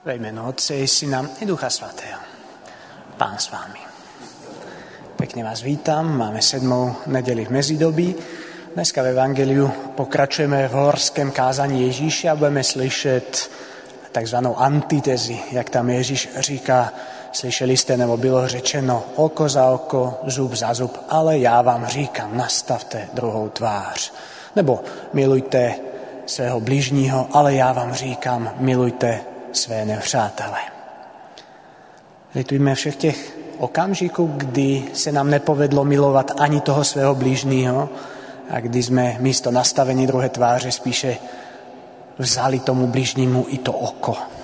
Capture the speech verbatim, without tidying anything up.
Ve jménu Otce i Syna i Ducha Svatého. Pán s vámi. Pekne vás vítam, máme sedmou nedeli v mezidobí. Dneska v Evangeliu pokračujeme v horském kázání Ježíše a budeme slyšet takzvanou antitezi, jak tam Ježíš říká, slyšeli jste, nebo bylo řečeno oko za oko, zub za zub, ale já vám říkám, nastavte druhou tvář. Nebo milujte svého bližního, ale já vám říkám, milujte své nepřátele. Litujme všech těch okamžiků, kdy se nám nepovedlo milovat ani toho svého bližního a kdy jsme místo nastavení druhé tváře spíše vzali tomu bližnímu i to oko.